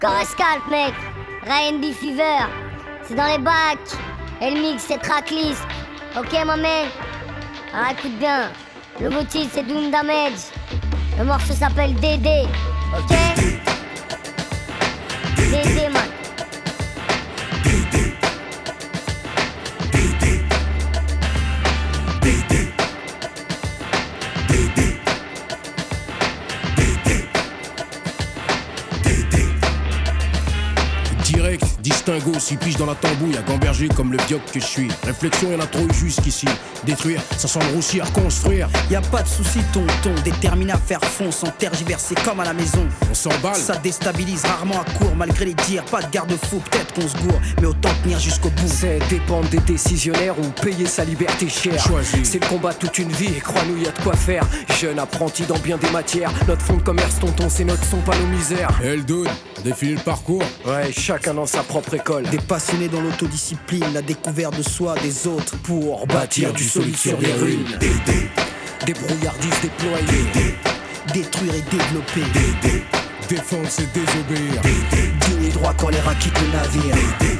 Coruscant, mec. Ryan B. Fever. C'est dans les bacs. Elle mixe ses tracklist. Ok, ma man. Alors écoute bien. Le beau titre, c'est Doom Damage. Le morceau s'appelle DD. Ok? DD, man. Direct, distingo, 6 piges dans la tambouille, à gamberger comme le diop que je suis. Réflexion, y'en a trop eu jusqu'ici. Détruire, ça sent grossir, construire. Y a pas de souci, tonton, déterminé à faire fond sans tergiverser comme à la maison. On s'emballe. Ça déstabilise rarement à court, malgré les dires. Pas de garde-fou, peut-être qu'on se gourre, mais autant tenir jusqu'au bout. C'est dépendre des décisionnaires ou payer sa liberté chère. Choisis. C'est le combat toute une vie, et crois-nous, y a de quoi faire. Jeune apprenti dans bien des matières. Notre fonds de commerce, tonton, c'est notre son, pas nos misères. Elle donne, on définit le parcours. Ouais, chacun dans sa propre école. Des passionnés dans l'autodiscipline, la découverte de soi, des autres, pour bâtir du solide sur des ruines. Des brouillardises déployées. Détruire et développer. Défendre, c'est désobéir. Digne et droit quand les rats quittent le navire.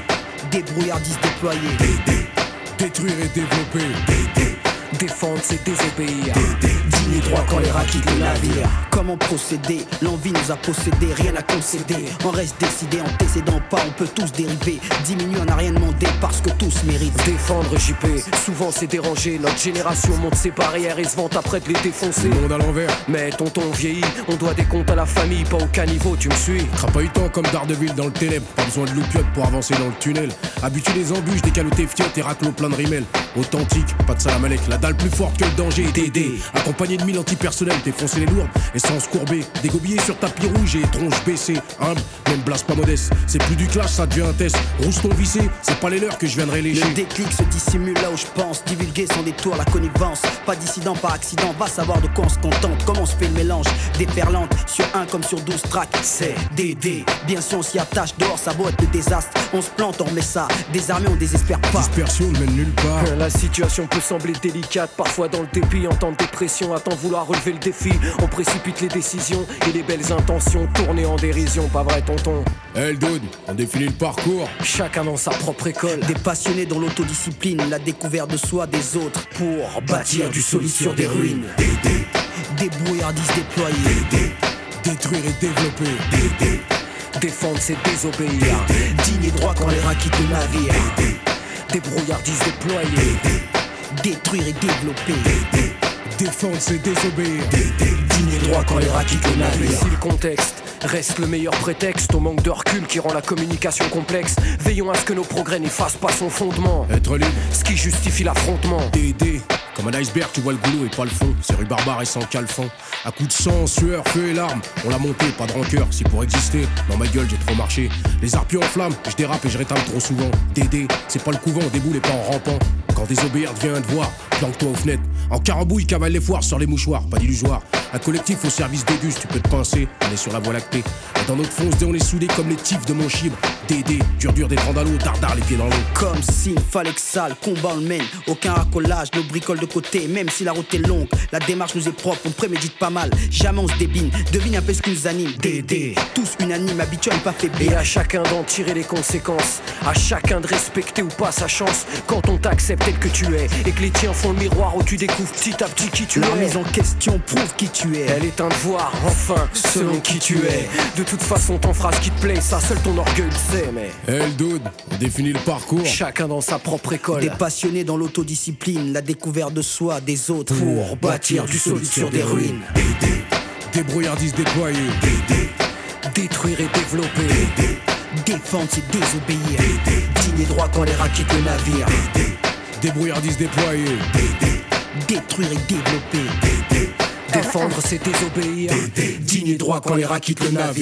Des brouillardises déployées. Détruire et développer. Défendre, c'est désobéir. Digne et droit quand les rats quittent le navire. Comment procéder? L'envie nous a possédé, rien à concéder. On reste décidé, antécédent pas, on peut tous dériver. Diminuer, on n'a rien demandé parce que tous méritent. Défendre JP, souvent c'est dérangé. Notre génération monte ses barrières et se vante après de les défoncer. Le monde à l'envers. Mais tonton vieillit, on doit des comptes à la famille, pas au caniveau, tu me suis. Crapahutant comme Daredevil dans le ténèbre. Pas besoin de loupiote pour avancer dans le tunnel. Habitué des embûches, des calotés fiottes et raclos plein de rimels. Authentique, pas de salam alek, la dalle plus forte que le danger. DD, accompagné de 1000 antipersonnels, défoncer les lourdes et sans se courber. Dégobillé sur tapis rouge et tronche baissée. Humble, même blase pas modeste. C'est plus du clash, ça devient un test. Rouston vissé, c'est pas les leurs que je viendrai lécher. Le déclic se dissimule là où je pense. Divulguer sans détour la connivence. Pas dissident, pas accident. Va savoir de quoi on se contente. Comment on se fait le mélange. Déferlante sur 1 comme sur 12 tracks. C'est DD. Bien sûr, on s'y attache dehors, ça vaut être le désastre. On se plante, on remet ça. Désarmé, on désespère pas. Dispersion ne mène nulle part. La situation peut sembler délicate, parfois dans le dépit, en temps de dépression, à tant vouloir relever le défi. On précipite les décisions et les belles intentions tournées en dérision, pas vrai tonton? Elle donne, on définit le parcours. Chacun dans sa propre école. Des passionnés dans l'autodiscipline, la découverte de soi, des autres, pour bâtir du solide sur des ruines. Des brouillardises déployées. Détruire et développer. Défendre, c'est désobéir. Digne et droit quand les rats quittent le navire. Des brouillardises déployées. Détruire et développer. Défendre, c'est désobéir. Digne et droit quand les rats quittent le Mais navire. si le contexte reste le meilleur prétexte au manque de recul qui rend la communication complexe, veillons à ce que nos progrès n'effacent pas son fondement. Être libre, Ce qui justifie l'affrontement. DD. Comme un iceberg, tu vois le goulot et pas le fond. C'est rue Barbare et sans calfan. À coups de sang, sueur, feu et larmes. On l'a monté, pas de rancœur. Si pour exister, dans ma gueule, j'ai trop marché. Les arpions en flammes, je dérape et je rétame trop souvent. DD, c'est pas le couvent, on déboule et pas en rampant. Quand désobéir devient un devoir, planque-toi aux fenêtres. En carambouille, cavale les foires sur les mouchoirs, pas d'illusoire. Un collectif au service d'Auguste, tu peux te pincer, on est sur la voie lactée. Et dans notre fonce, on est soudés comme les tifs de mon chibre. DD, dur des trandalots, dardard les pieds dans l'eau. Comme s'il fallait que ça, le combat on le mène. Aucun racolage, nos bricoles de côté. Même si la route est longue, la démarche nous est propre. On prémédite pas mal, jamais on se débine. Devine un peu ce qui nous anime. DD, tous unanimes, habitués à ne pas Et faiblir. à chacun d'en tirer les conséquences. À chacun de respecter ou pas sa chance. Quand on t'accepte tel que tu es et que les tiens font le miroir où tu découvres petit à petit qui tu La es. remise en question prouve qui tu es. Elle est un devoir, enfin, selon qui tu es. De toute façon, ton phrase qui te plaît, ça seul ton orgueil le sait, mais Elle donne, on définit le parcours. chacun dans sa propre école. Des passionnés dans l'autodiscipline, la découverte de soi, des autres, pour bâtir du solide sur des ruines. Des brouillardises déployées. Détruire et développer. Défendre, c'est désobéir. Digne et droit quand les rats quittent le navire. Des brouillardises déployées. Détruire et développer. Défendre, c'est désobéir. Digne et droit quand les rats quittent le navire.